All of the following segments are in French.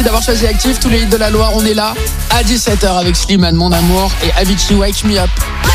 Merci d'avoir choisi Active. Tous les hits de la Loire, on est là à 17h avec Slimane, Mon Amour, et Avicii, Wake Me Up.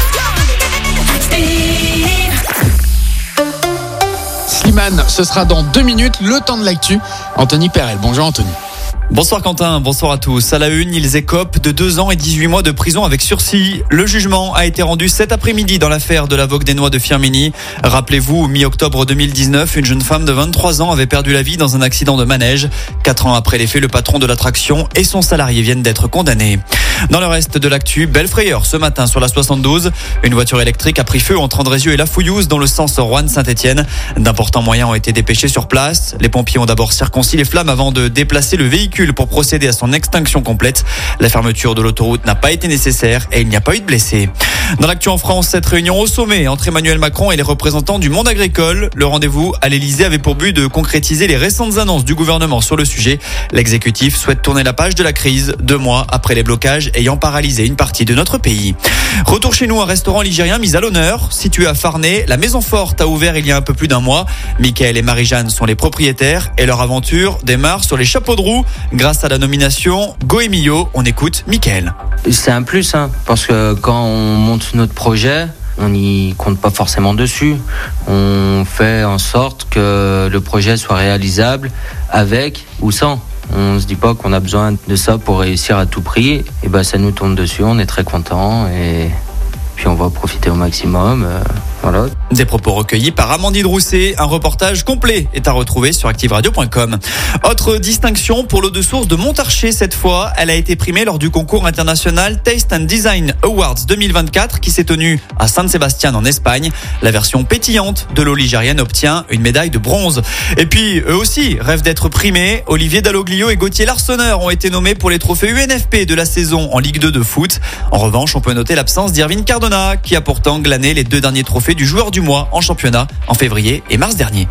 Slimane, ce sera dans 2 minutes, le temps de l'actu. Anthony Perel. Bonjour Anthony. Bonsoir Quentin, bonsoir à tous. À la une, ils écopent de 2 ans et 18 mois de prison avec sursis. Le jugement a été rendu cet après-midi dans l'affaire de la Vauquedenois de Firminy. Rappelez-vous, mi-octobre 2019, une jeune femme de 23 ans avait perdu la vie dans un accident de manège. 4 ans après les faits, le patron de l'attraction et son salarié viennent d'être condamnés. Dans le reste de l'actu, belle frayeur ce matin sur la 72. Une voiture électrique a pris feu entre Andrézieux et La Fouillouse dans le sens Roanne-Saint-Étienne. D'importants moyens ont été dépêchés sur place. Les pompiers ont d'abord circoncis les flammes avant de déplacer le véhicule pour procéder à son extinction complète. La fermeture de l'autoroute n'a pas été nécessaire et il n'y a pas eu de blessés. Dans l'actu en France, cette réunion au sommet entre Emmanuel Macron et les représentants du monde agricole. Le rendez-vous à l'Elysée avait pour but de concrétiser les récentes annonces du gouvernement sur le sujet. L'exécutif souhaite tourner la page de la crise 2 mois après les blocages ayant paralysé une partie de notre pays. Retour chez nous, un restaurant ligérien mis à l'honneur. Situé à Farnay, la Maison Forte a ouvert il y a un peu plus d'1 mois. Michael et Marie-Jeanne sont les propriétaires et leur aventure démarre sur les chapeaux de roue. Grâce à la nomination Goemio, on écoute Michael. C'est un plus, parce que quand on monte notre projet, on n'y compte pas forcément dessus. On fait en sorte que le projet soit réalisable avec ou sans. On se dit pas qu'on a besoin de ça pour réussir à tout prix. Et ça nous tombe dessus, on est très contents et puis on va profiter au maximum. Voilà. Des propos recueillis par Amandine Rousset. Un reportage complet est à retrouver sur activeradio.com. Autre distinction pour l'eau de source de Montarcher cette fois. Elle a été primée lors du concours international Taste and Design Awards 2024 qui s'est tenu à San Sebastián en Espagne. La version pétillante de l'eau ligérienne obtient une médaille de bronze. Et puis, eux aussi rêvent d'être primés. Olivier Dalloglio et Gauthier Larsonneur ont été nommés pour les trophées UNFP de la saison en Ligue 2 de foot. En revanche, on peut noter l'absence d'Irvine Cardona qui a pourtant glané les 2 derniers trophées du joueur du mois en championnat en février et mars dernier.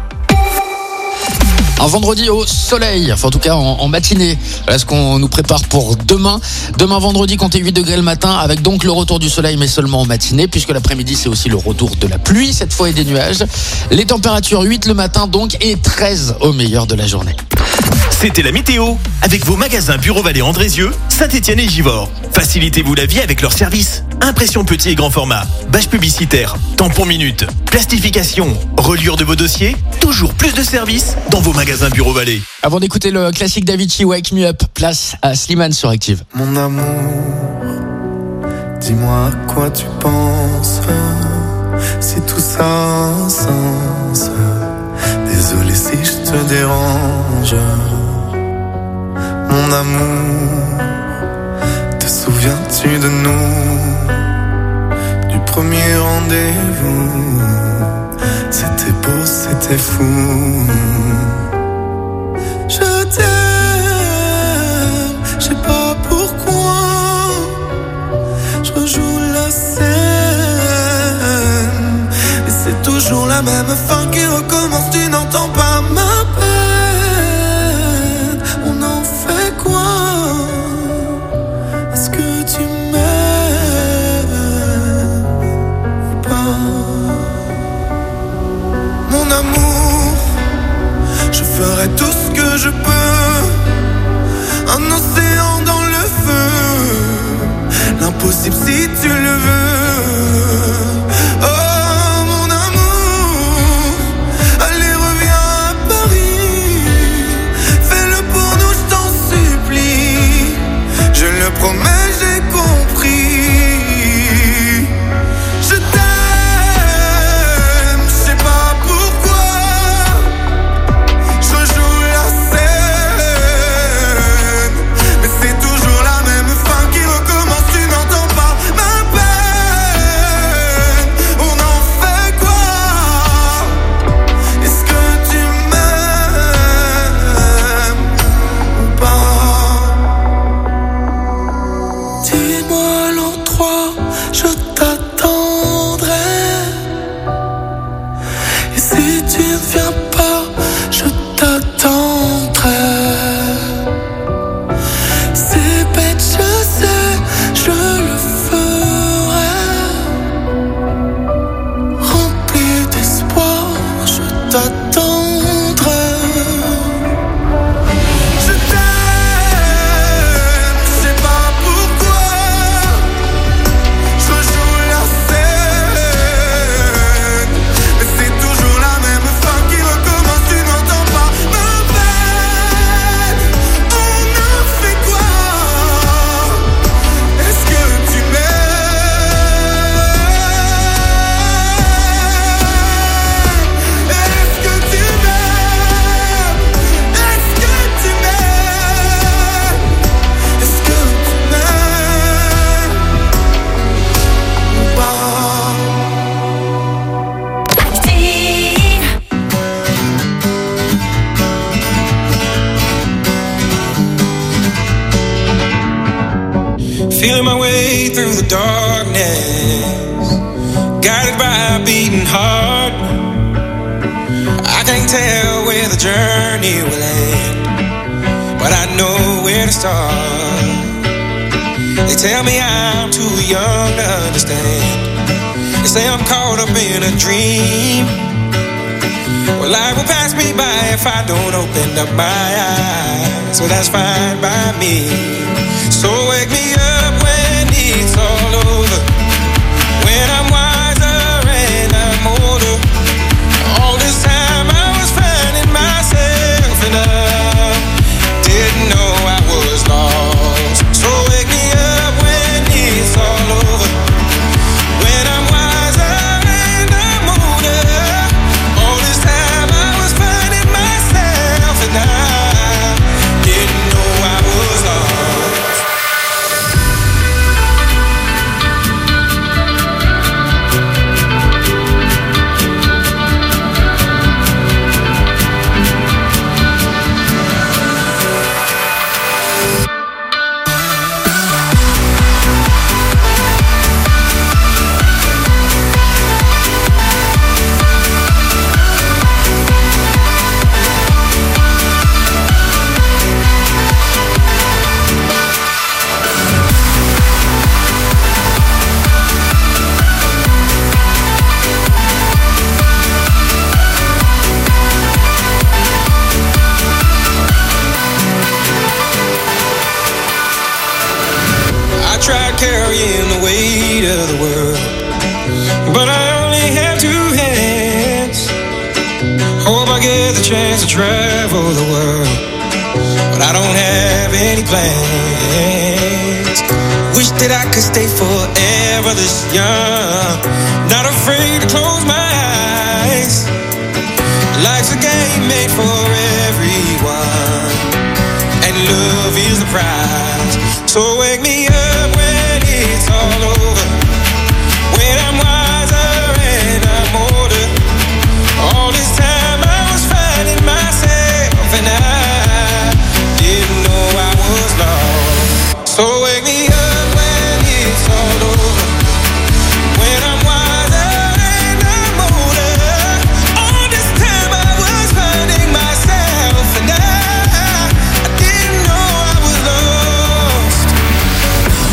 Un vendredi au soleil, enfin en tout cas en matinée. Voilà ce qu'on nous prépare pour demain. Demain vendredi, comptez 8 degrés le matin avec donc le retour du soleil mais seulement en matinée puisque l'après-midi c'est aussi le retour de la pluie cette fois et des nuages. Les températures 8 le matin donc et 13 au meilleur de la journée. C'était la météo avec vos magasins Bureau Vallée Andrézieux, Saint-Étienne et Givors. Facilitez-vous la vie avec leurs services. Impression petit et grand format, bâche publicitaire, tampon minute, plastification, reliure de vos dossiers. Toujours plus de services dans vos magasins Bureau Vallée. Avant d'écouter le classique d'Avicii Wake Me Up, place à Slimane sur Active. Mon amour, dis-moi à quoi tu penses. Si tout ça a un sens. Désolé si je te dérange. Mon amour, te souviens-tu de nous? Du premier rendez-vous. C'était beau, c'était fou. Je t'aime, je sais pas pourquoi. Je rejoue la scène. Et c'est toujours la même fin qui recommence. Tu n'entends pas ma peine. On en fait quoi? Est-ce que tu m'aimes ou pas? Mon amour, je ferai tout ce que je peux. Un océan dans le feu. L'impossible si tu le veux. Oh mon amour, allez reviens à Paris. Fais-le pour nous, je t'en supplie. Je le promets, j'ai compris. Je t'aime, je sais pas pourquoi. Je joue la scène, mais c'est toujours la même fin qui recommence. Tu n'entends pas ma peine. On en fait quoi? Est-ce que tu m'aimes ou pas? Dis-moi l'endroit, je t'attendrai. Et si tu ne viens pas, je t'attendrai. C'est bête, je sais, je le ferai. Rempli d'espoir, je t'attendrai. Je t'aime, feeling my way through the darkness, guided by a beating heart. I can't tell where the journey will end, but I know where to start. They tell me I'm too young to understand. They say I'm caught up in a dream. Well, life will pass me by if I don't open up my eyes. So that's fine by me. So wake me up when it's all over, when I'm wiser and I'm older. All this time I was finding myself and I didn't know I was lost. So wake me up when it's all over, when I'm wiser and I'm older. All this time I was finding myself and I didn't know I was lost. Carrying the weight of the world, but I only have two hands. Hope I get the chance to travel the world, but I don't have any plans. Wish that I could stay forever this young, not afraid to close my eyes. Life's a game made for everyone, and love is the prize. So wake me up when it's all over, when I'm wiser and I'm older. All this time I was finding myself and I didn't know I was lost. So wake me up when it's all over, when I'm wiser and I'm older. All this time I was finding myself and I didn't know I was lost.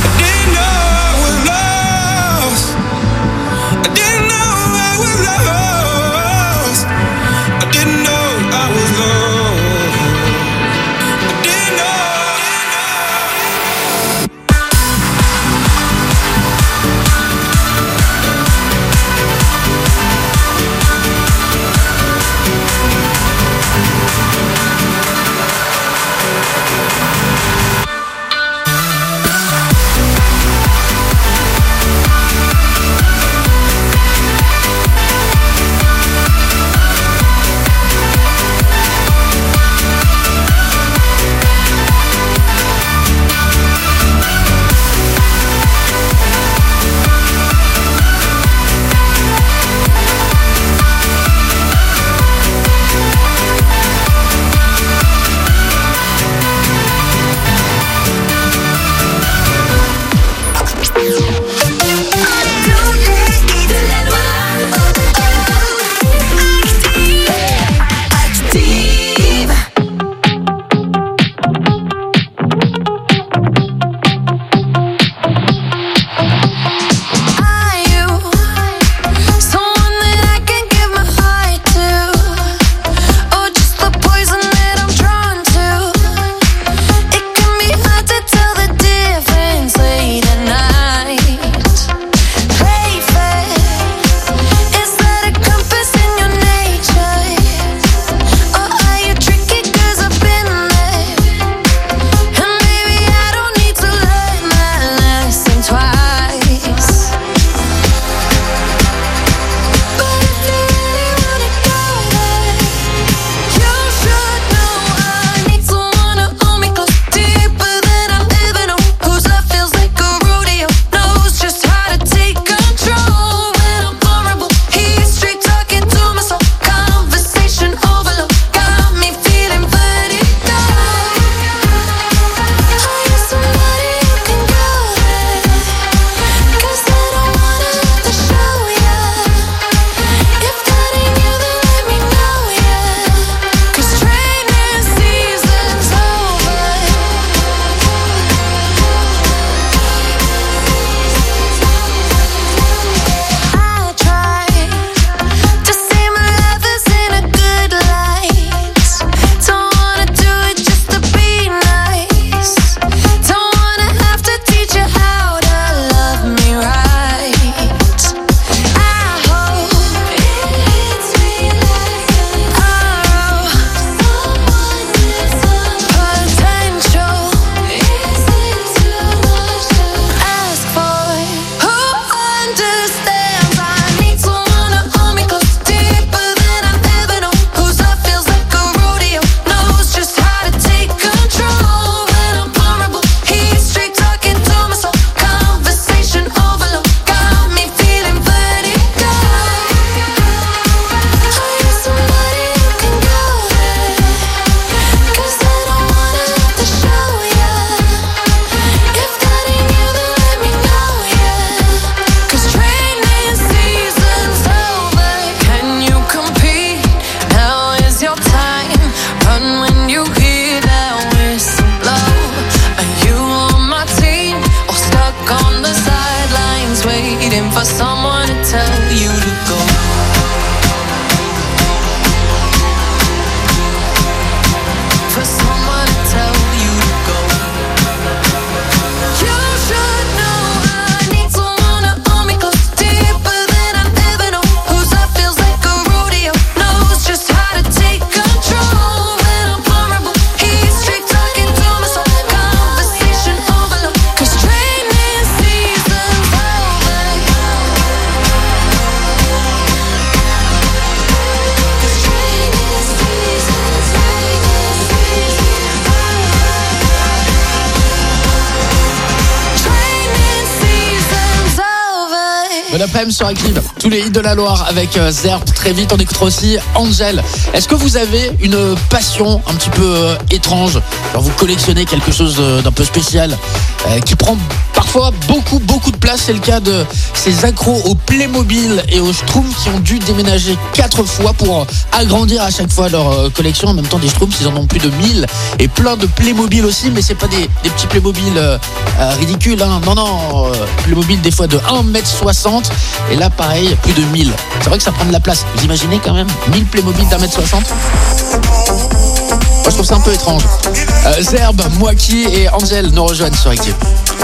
l'après-midi sur Active. Tous les hits de la Loire avec Zerb. Très vite, on écoutera aussi Angel. Est-ce que vous avez une passion un petit peu étrange? Alors, vous collectionnez quelque chose d'un peu spécial qui prend parfois beaucoup de place. C'est le cas de ces accros au Playmobil et aux Schtroumpfs qui ont dû déménager 4 fois pour agrandir à chaque fois leur collection. En même temps, des Schtroumpfs, ils en ont plus de 1000 et plein de Playmobil aussi, mais c'est pas des petits Playmobil ridicules, hein. Non, Playmobil des fois de 1m60 et là pareil, plus de 1000. C'est vrai que ça prend de la place. Vous imaginez quand même 1000 Playmobil d'1m60? Moi je trouve ça un peu étrange. Zerb, Moaki et Angel nous rejoignent sur Active.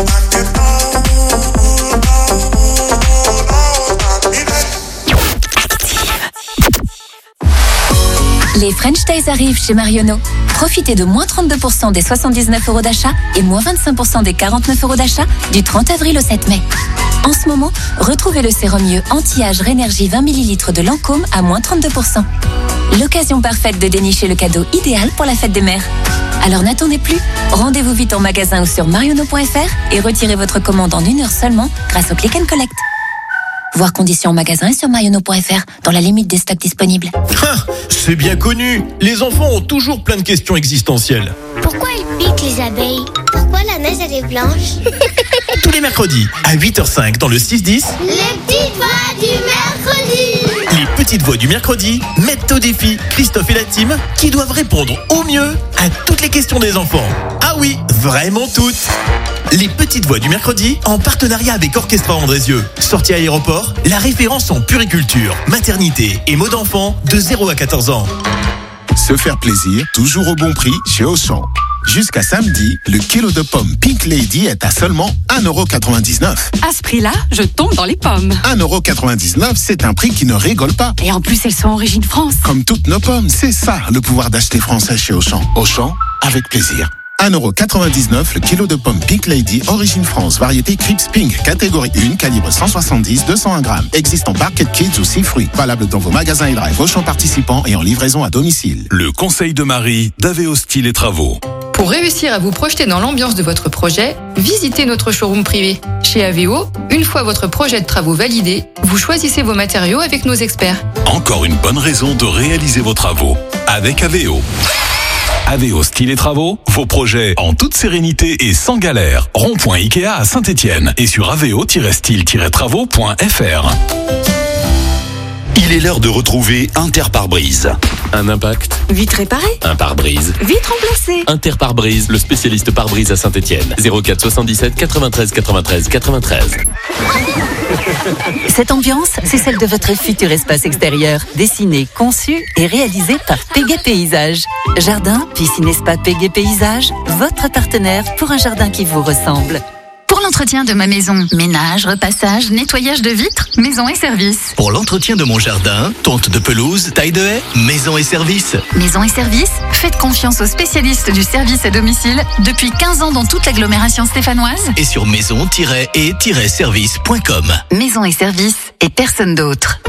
Les French Days arrivent chez Marionneau. Profitez de moins 32% des 79 € d'achat et moins 25% des 49 € d'achat du 30 avril au 7 mai. En ce moment, retrouvez le sérum mieux anti-âge Rénergie 20 ml de Lancôme à moins 32%. L'occasion parfaite de dénicher le cadeau idéal pour la fête des mères. Alors n'attendez plus, rendez-vous vite en magasin ou sur marionneau.fr et retirez votre commande en 1 heure seulement grâce au Click and Collect. Voir conditions en magasin et sur marionneau.fr dans la limite des stocks disponibles. C'est bien connu. Les enfants ont toujours plein de questions existentielles. Pourquoi elles piquent les abeilles? Pourquoi la neige elle est blanche? Tous les mercredis à 8h05 dans le 6-10. Les petites voix du mercredi. Les petites voix du mercredi mettent au défi Christophe et la team qui doivent répondre au mieux à toutes les questions des enfants. Ah oui, vraiment toutes. Les petites voix du mercredi en partenariat avec Orchestra Andrézieux. Sortie à Aéroport, la référence en puriculture, maternité et mode d'enfant de 0 à 14 ans. Se faire plaisir, toujours au bon prix chez Auchan. Jusqu'à samedi, le kilo de pommes Pink Lady est à seulement 1,99 €. À ce prix-là, je tombe dans les pommes. 1,99 €, c'est un prix qui ne rigole pas. Et en plus, elles sont origine France. Comme toutes nos pommes, c'est ça le pouvoir d'acheter français chez Auchan. Auchan, avec plaisir. 1,99 € le kilo de pommes Pink Lady, origine France, variété Crips Pink, catégorie 1, calibre 170, 201 grammes. Existe en Barquet Kids ou 6 fruits. Valable dans vos magasins et drive Auchan participants et en livraison à domicile. Le conseil de Marie d'Aveo Style et Travaux. Pour réussir à vous projeter dans l'ambiance de votre projet, visitez notre showroom privé. Chez Aveo, une fois votre projet de travaux validé, vous choisissez vos matériaux avec nos experts. Encore une bonne raison de réaliser vos travaux avec Aveo. Aveo Style et Travaux, vos projets en toute sérénité et sans galère. Rond-point Ikea à Saint-Étienne et sur aveo-style-travaux.fr. Il est l'heure de retrouver Interpare-Brise. Un impact. Vite réparé. Un pare-brise. Vite remplacé. Interpare-brise, le spécialiste pare-brise à Saint-Étienne. 04 77 93 93 93. Cette ambiance, c'est celle de votre futur espace extérieur. Dessiné, conçu et réalisé par Pégué Paysage. Jardin, piscine, spa Pégué Paysage, votre partenaire pour un jardin qui vous ressemble. Pour l'entretien de ma maison, ménage, repassage, nettoyage de vitres, maison et service. Pour l'entretien de mon jardin, tonte de pelouse, taille de haie, maison et service. Maison et service, faites confiance aux spécialistes du service à domicile depuis 15 ans dans toute l'agglomération stéphanoise. Et sur maison-et-service.com. Maison et service et personne d'autre.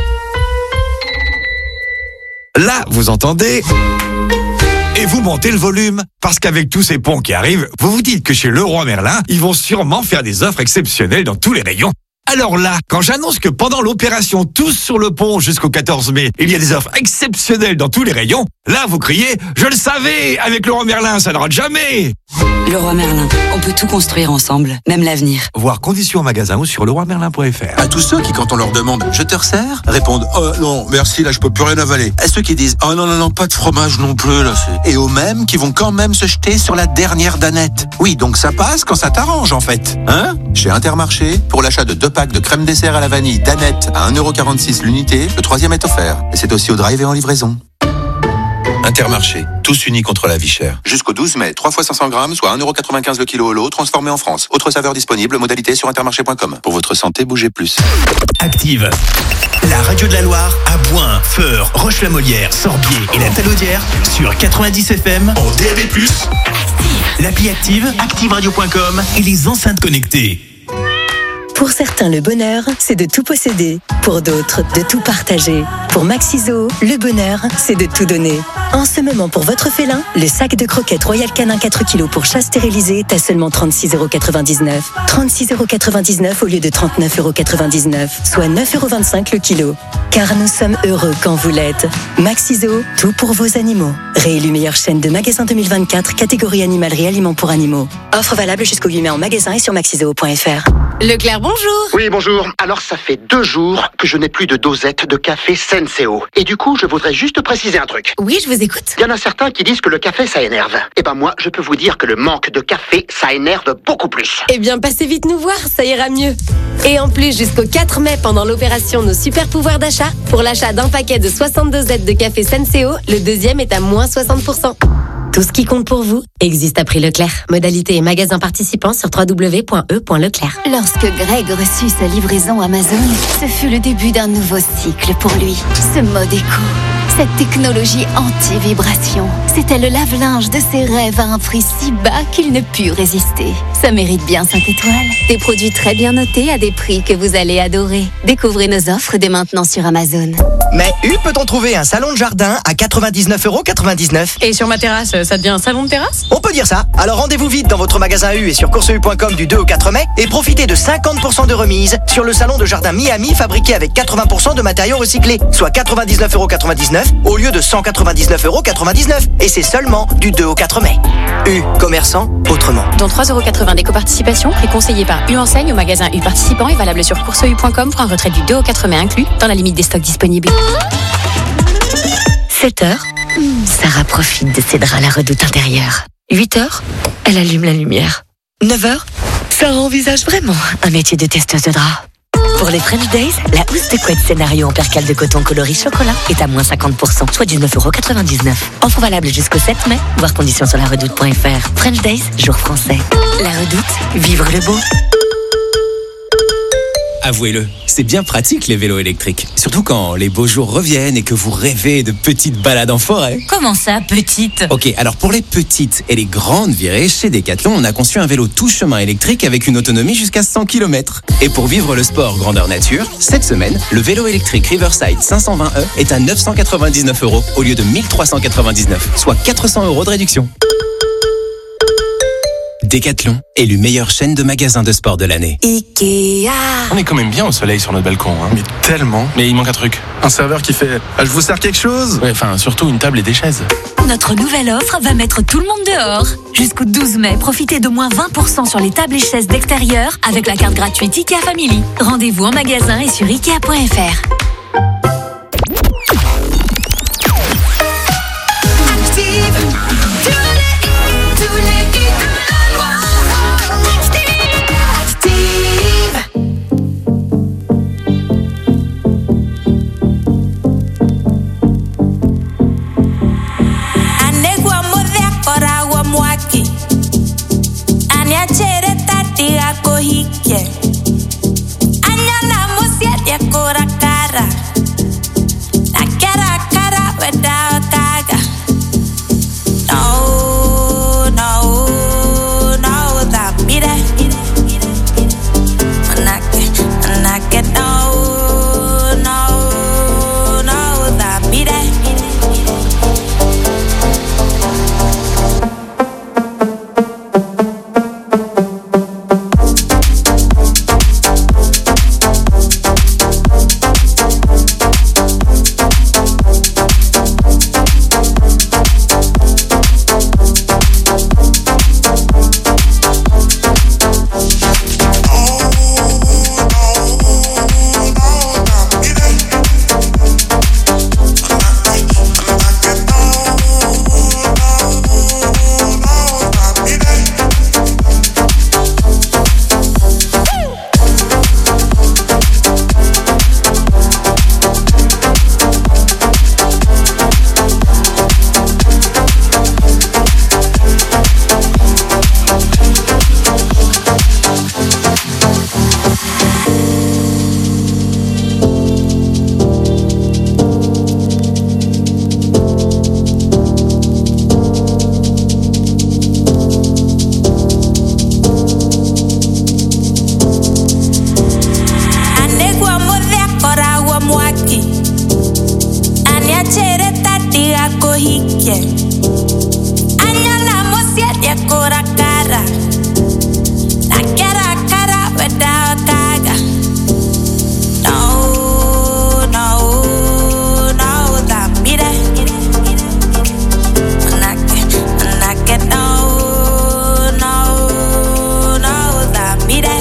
Là, vous entendez ? Et vous montez le volume. Parce qu'avec tous ces ponts qui arrivent, vous vous dites que chez Leroy Merlin, ils vont sûrement faire des offres exceptionnelles dans tous les rayons. Alors là, quand j'annonce que pendant l'opération Tous sur le pont jusqu'au 14 mai, il y a des offres exceptionnelles dans tous les rayons, là vous criez « Je le savais, avec Leroy Merlin, ça ne rate jamais !» Leroy Merlin, on peut tout construire ensemble, même l'avenir. Voir conditions en magasin ou sur leroymerlin.fr. À tous ceux qui, quand on leur demande « Je te resserre ?», répondent « Oh non, merci, là je peux plus rien avaler ». À ceux qui disent « Oh non, pas de fromage non plus, là c'est... » Et aux mêmes qui vont quand même se jeter sur la dernière danette. Oui, donc ça passe quand ça t'arrange en fait. Hein ? Chez Intermarché, pour l'achat de 2 packs de crème dessert à la vanille danette à 1,46 € l'unité, le 3e est offert. Et c'est aussi au drive et en livraison. Intermarché, tous unis contre la vie chère. Jusqu'au 12 mai, 3 fois 500 grammes, soit 1,95 € le kilo au lot, transformé en France. Autre saveur disponible, modalité sur intermarché.com. Pour votre santé, bougez plus. Active. La radio de la Loire à Boin, Feur, Roche-la-Molière, Sorbier et la Talaudière sur 90 FM en DAB+. L'appli Active, activeradio.com et les enceintes connectées. Pour certains, le bonheur, c'est de tout posséder. Pour d'autres, de tout partager. Pour Maxiso, le bonheur, c'est de tout donner. En ce moment, pour votre félin, le sac de croquettes Royal Canin 4 kg pour chat stérilisé est à seulement 36,99 €. 36,99 € au lieu de 39,99 €, soit 9,25 € le kilo. Car nous sommes heureux quand vous l'êtes. Maxiso, tout pour vos animaux. Réélu meilleure chaîne de magasins 2024, catégorie animalerie aliments pour animaux. Offre valable jusqu'au 8 mai en magasin et sur maxiso.fr. Leclerc, bonjour. Oui, bonjour. Alors, ça fait 2 jours que je n'ai plus de dosette de café Senseo. Et du coup, je voudrais juste préciser un truc. Oui, je vous écoute. Il y en a certains qui disent que le café, ça énerve. Eh ben moi, je peux vous dire que le manque de café, ça énerve beaucoup plus. Eh bien, passez vite nous voir, ça ira mieux. Et en plus, jusqu'au 4 mai, pendant l'opération Nos Super Pouvoirs d'achat, pour l'achat d'un paquet de 60 dosettes de café Senseo, le deuxième est à moins 60%. Tout ce qui compte pour vous existe à prix Leclerc. Modalité et magasin participants sur www.e.leclerc. Lorsque Greg reçut sa livraison Amazon, ce fut le début d'un nouveau cycle pour lui. Ce mode éco, cette technologie anti-vibration, c'était le lave-linge de ses rêves à un prix si bas qu'il ne put résister. Ça mérite bien 5 étoiles. Des produits très bien notés à des prix que vous allez adorer. Découvrez nos offres dès maintenant sur Amazon. Mais peut-on trouver un salon de jardin à 99,99 €? Et sur ma terrasse, ça devient un salon de terrasse? On peut dire ça. Alors rendez-vous vite dans votre magasin U et sur courseu.com du 2 au 4 mai et profitez de 50% de remise sur le salon de jardin Miami fabriqué avec 80% de matériaux recyclés, soit 99,99 € au lieu de 199,99 €. Et c'est seulement du 2 au 4 mai. U, commerçant autrement. Dont 3,80 € d'éco-participation, prix conseillé par U Enseigne au magasin U participant et valable sur courseu.com pour un retrait du 2 au 4 mai inclus dans la limite des stocks disponibles. 7h, Sarah profite de ses draps à la redoute intérieure. 8h, elle allume la lumière. 9h, Sarah envisage vraiment un métier de testeuse de draps. Pour les French Days, la housse de couette scénario en percale de coton coloris chocolat est à moins 50%, soit 19,99 €. Offre valable jusqu'au 7 mai, voir conditions sur laredoute.fr. French Days, jour français. La Redoute, vivre le beau. Avouez-le, c'est bien pratique les vélos électriques. Surtout quand les beaux jours reviennent et que vous rêvez de petites balades en forêt. Comment ça, petite? Ok, alors pour les petites et les grandes virées, chez Decathlon, on a conçu un vélo tout chemin électrique avec une autonomie jusqu'à 100 km. Et pour vivre le sport grandeur nature, cette semaine, le vélo électrique Riverside 520e est à 999 € au lieu de 1399, soit 400 € de réduction. Decathlon, élu meilleure chaîne de magasins de sport de l'année. Ikea. On est quand même bien au soleil sur notre balcon, hein. Mais tellement. Mais il manque un truc. Un serveur qui fait « Je vous sers quelque chose ?» Ouais, enfin, surtout une table et des chaises. Notre nouvelle offre va mettre tout le monde dehors. Jusqu'au 12 mai, profitez de moins 20% sur les tables et chaises d'extérieur avec la carte gratuite Ikea Family. Rendez-vous en magasin et sur Ikea.fr. Anya na musia dia kora cara weekend. Añalamos 7 cora cara. La cara without caga. No, da mire. Manake, no, da mire.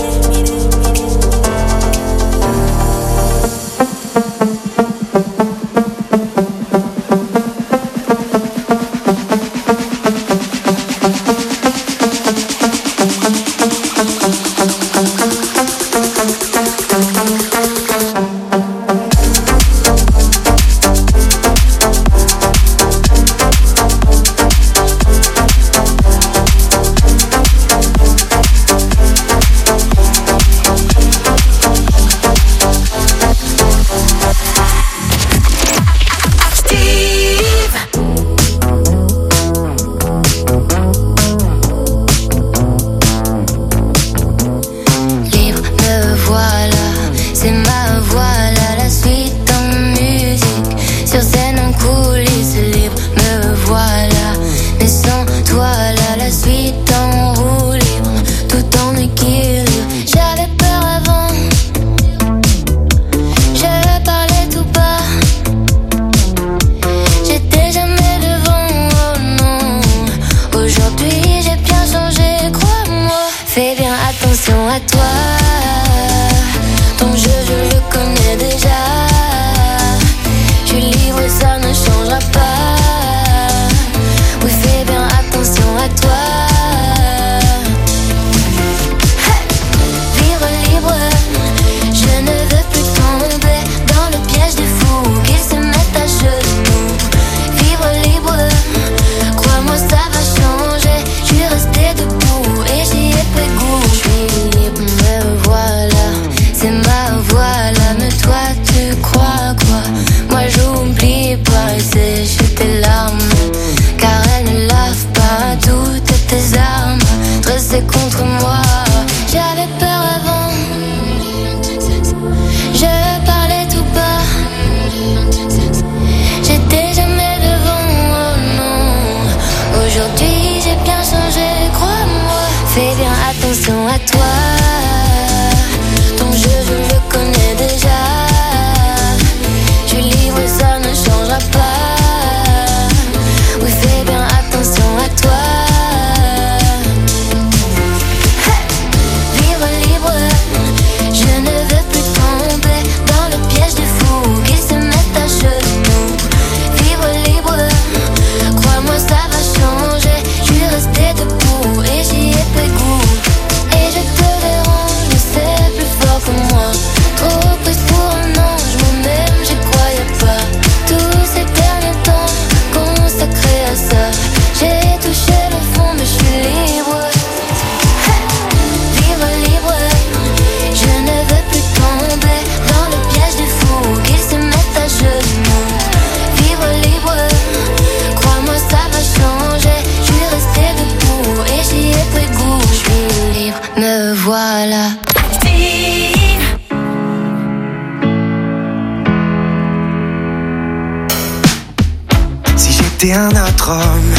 Un autre homme,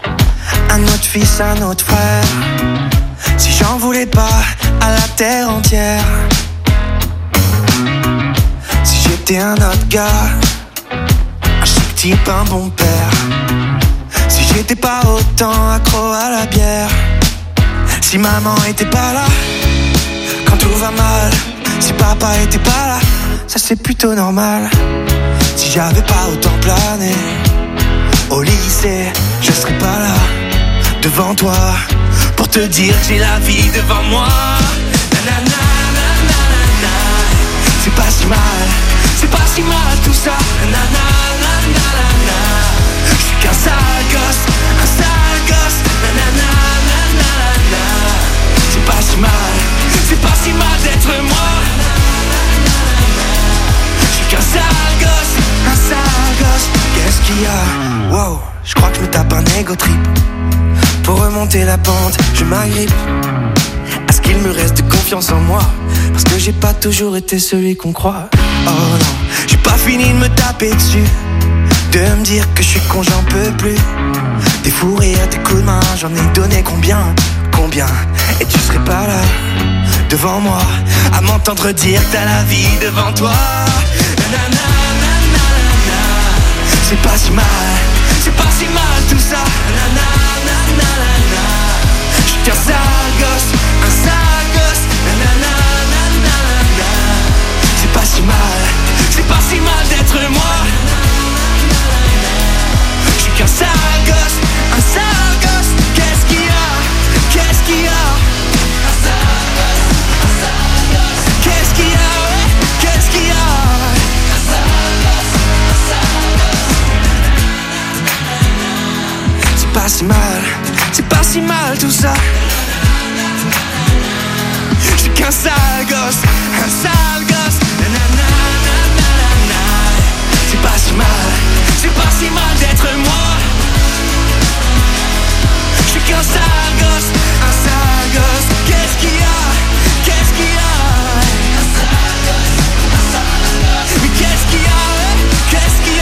un autre fils, un autre frère. Si j'en voulais pas à la terre entière. Si j'étais un autre gars, un chic type, un bon père. Si j'étais pas autant accro à la bière. Si maman était pas là quand tout va mal. Si papa était pas là, ça c'est plutôt normal. Si j'avais pas autant plané au lycée, je serais pas là, devant toi, pour te dire que j'ai la vie devant moi. Nanana, nanana, c'est pas si mal tout ça. Nanana, nanana, je suis qu'un sale gosse, nanana, nanana, c'est pas si mal d'être moi. Je suis qu'un sale gosse, qu'est-ce qu'il y a? Wow, je crois que je me tape un ego trip. Pour remonter la pente, je m'agrippe à ce qu'il me reste de confiance en moi. Parce que j'ai pas toujours été celui qu'on croit. Oh non, j'ai pas fini de me taper dessus. de me dire que je suis con, j'en peux plus. Des fous rires, des coups de main, j'en ai donné combien? Et tu serais pas là, devant moi, à m'entendre dire que t'as la vie devant toi. Nanana, nanana, c'est pas si mal tout ça. Nanana, nanana, je suis qu'un sale gosse, nanana, nanana, c'est pas si mal d'être moi. Je suis qu'un sale gosse, qu'est-ce qu'il y a? Qu'est-ce qu'il y a? Qu'est-ce qu'il y a? Qu'est-ce qu'il y a? C'est pas si mal tout ça. Je suis qu'un sale gosse, nanana, nanana. C'est pas si mal d'être moi. Je suis qu'un sale gosse, qu'est-ce qu'il y a? Qu'est-ce qu'il y a? Mais qu'est-ce qu'il y a? Qu'est-ce qu'il y a?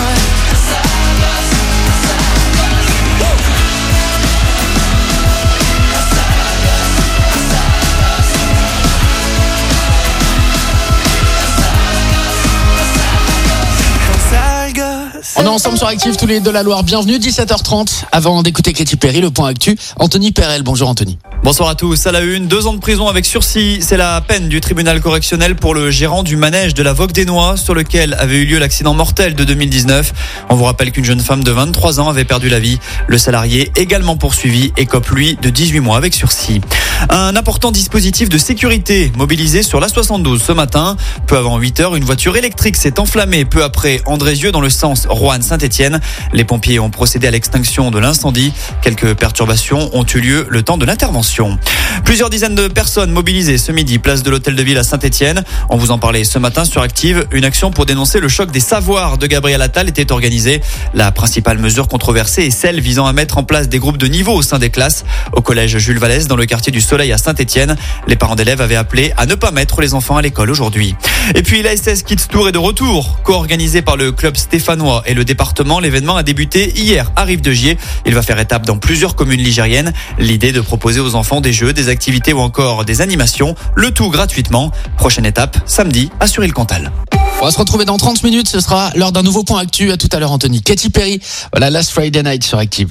On est ensemble sur Active tous les de la Loire. Bienvenue, 17h30. Avant d'écouter Katy Perry, le point actu, Anthony Perel. Bonjour Anthony. Bonsoir à tous. À la une, 2 ans de prison avec sursis. C'est la peine du tribunal correctionnel pour le gérant du manège de la Vogue des Noix sur lequel avait eu lieu l'accident mortel de 2019. On vous rappelle qu'une jeune femme de 23 ans avait perdu la vie. Le salarié, également poursuivi, écope lui de 18 mois avec sursis. Un important dispositif de sécurité mobilisé sur l'A72 ce matin. Peu avant 8h, une voiture électrique s'est enflammée peu après Andrézieux dans le sens Roanne-Saint-Étienne. Les pompiers ont procédé à l'extinction de l'incendie. Quelques perturbations ont eu lieu le temps de l'intervention. Plusieurs dizaines de personnes mobilisées ce midi, place de l'Hôtel de Ville à Saint-Étienne. On vous en parlait ce matin sur Active. Une action pour dénoncer le choc des savoirs de Gabriel Attal était organisée. La principale mesure controversée est celle visant à mettre en place des groupes de niveau au sein des classes. Au collège Jules Vallès, dans le quartier du Soleil à Saint-Étienne, les parents d'élèves avaient appelé à ne pas mettre les enfants à l'école aujourd'hui. Et puis l'ASS Kids Tour est de retour. Co-organisé par le club stéphanois et le département, l'événement a débuté hier à Rive-de-Gier. Il va faire étape dans plusieurs communes ligériennes. L'idée de proposer aux enfants des jeux, des activités ou encore des animations, le tout gratuitement. Prochaine étape, samedi à Suril-Cantal. On va se retrouver dans 30 minutes, ce sera l'heure d'un nouveau point actu. À tout à l'heure Anthony. Katy Perry, voilà Last Friday Night sur Active.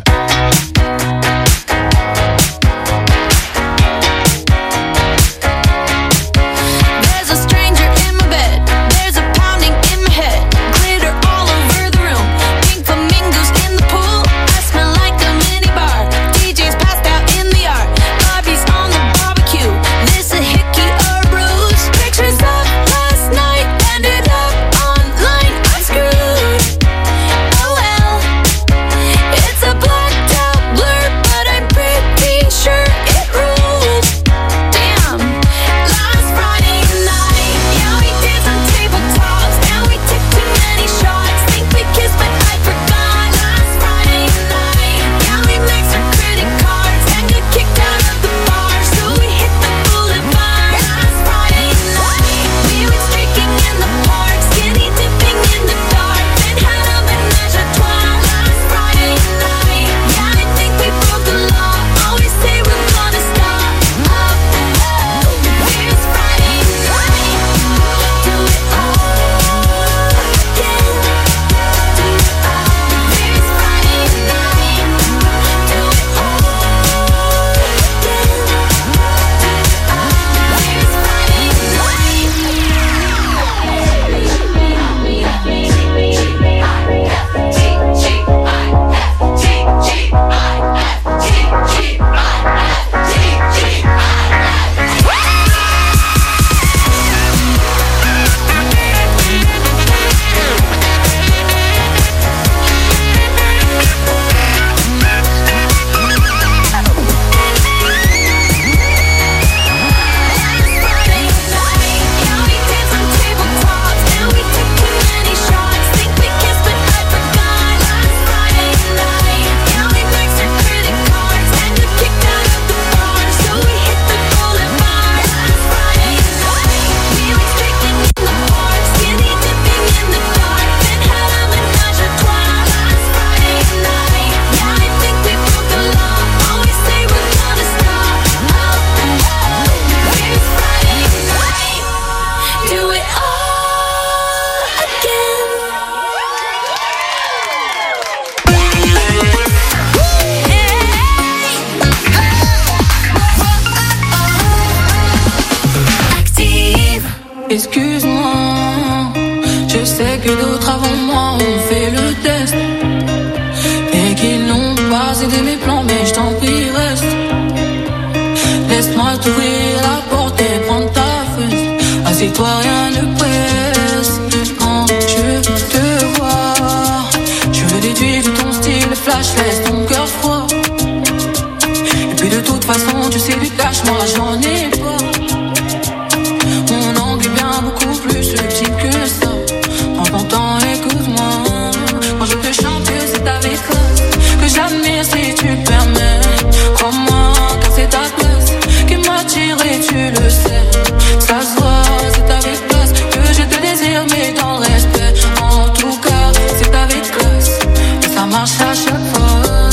excuse-moi. Je sais que d'autres avant moi ont fait le test et qu'ils n'ont pas aidé mes plans, mais je t'en prie reste. Laisse-moi t'ouvrir la porte et prendre ta fesse. Assieds-toi, rien ne presse. Quand je te vois, je le déduis de ton style flash, laisse ton cœur froid. Et puis de toute façon, tu sais du cash, moi j'en ai pas. Mon angle est bien beaucoup plus subtil que ça. Prends ton temps, écoute-moi. Quand je te chante, c'est avec classe que j'admire si tu le permets. Crois-moi, car c'est ta classe qui m'attire et tu le sais. Ça se voit, c'est avec classe que je te désire, mais dans le respect. En tout cas, c'est avec classe et ça marche à chaque fois.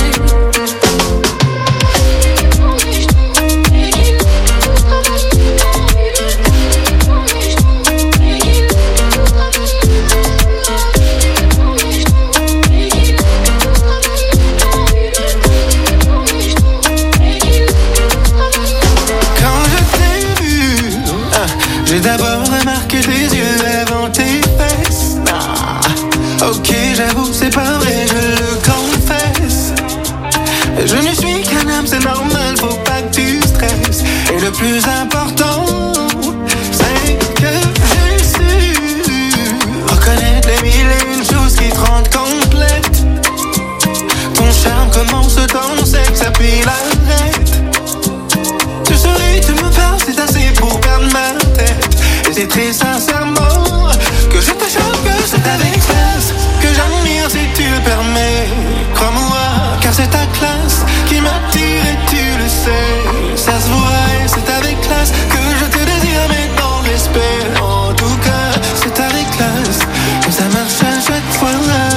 J'ai d'abord remarqué tes yeux avant tes fesses. Ok, j'avoue, c'est pas vrai, je le confesse. Je ne suis qu'un homme, c'est normal, faut pas que tu stresses. Et le plus important, c'est que j'ai su reconnaître les mille et une choses qui te rendent complète. Ton charme commence dans le sexe, puis l'arrête. Tu souris, tu me parles, c'est assez pour perdre ma tête. Et c'est très sincèrement que je te choque, que c'est avec classe que j'admire si tu le permets. Crois-moi, car c'est ta classe qui m'attire et tu le sais. Ça se voit et c'est avec classe que je te désire, mais dans le respect. En tout cas, c'est avec classe que ça marche à chaque fois.